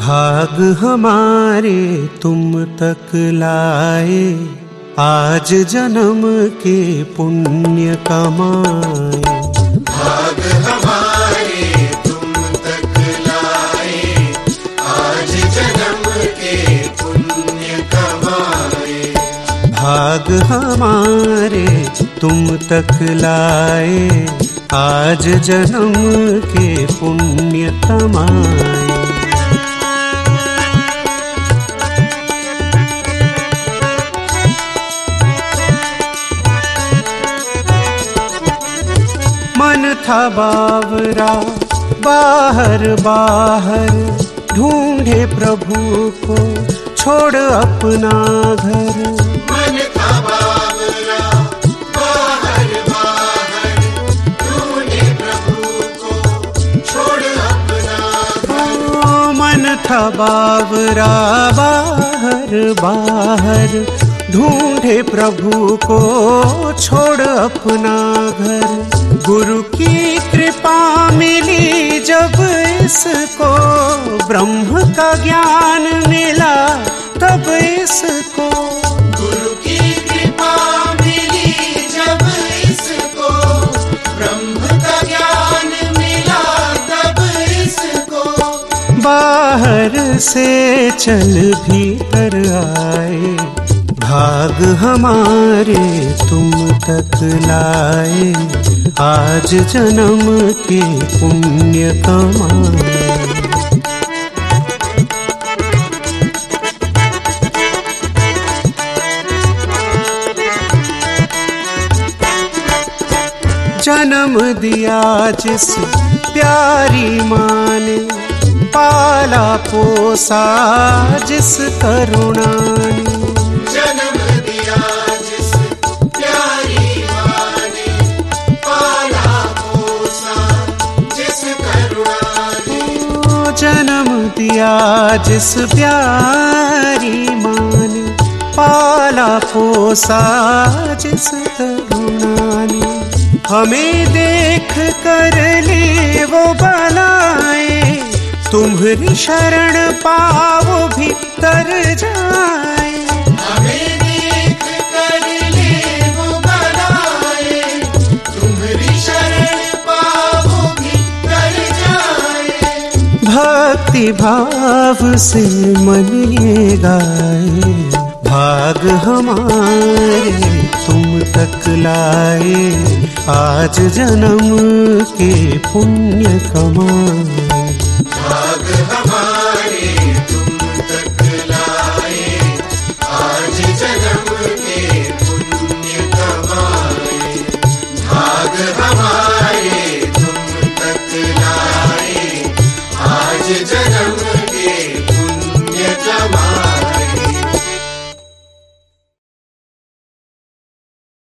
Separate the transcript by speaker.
Speaker 1: भाग हमारे तुम तक लाए, आज जन्म के पुण्य कमाए।
Speaker 2: भाग हमारे तुम तक लाए, आज जन्म के पुण्य कमाए।
Speaker 1: भाग हमारे तुम तक लाए, आज जन्म के पुण्य कमाए। मन था बावरा बाहर बाहर, ढूंढे प्रभु को छोड़ अपना घर।
Speaker 2: मन था बावरा बाहर बाहर, ढूंढे प्रभु को छोड़ अपना घर।
Speaker 1: मन था बावरा बाहर बाहर, ढूंढे प्रभु को छोड़ अपना घर। गुरु की कृपा मिली जब इसको, ब्रह्म का ज्ञान मिला तब इसको।
Speaker 2: गुरु की कृपा मिली जब इसको, ब्रह्म का ज्ञान मिला तब इसको।
Speaker 1: बाहर से चल भीतर आए, भाग हमारे तुम तक लाए, आज जन्म के पुण्य कमाए। जन्म दिया जिस प्यारी माँ ने, पाला पोसा जिस करुणा ने।
Speaker 2: जन्म दिया जिस प्यारी माँ ने, पाला पोसा जिस करुणा ने।
Speaker 1: जन्म दिया जिस प्यारी माँ ने, पाला पोसा जिस करुणा ने। हमें देख कर ले वो बलाए, तुम्हारी शरण पाओ भीतर जाए।
Speaker 2: हमें देख कर ले वो बलाए, तुम्हारी शरण पाओ भीतर जाए।
Speaker 1: भक्ति भाव से मन ये गाए, भाग हमारे तुम तक लाए, आज जन्म के पुण्य कमाए।
Speaker 2: भाग हमारे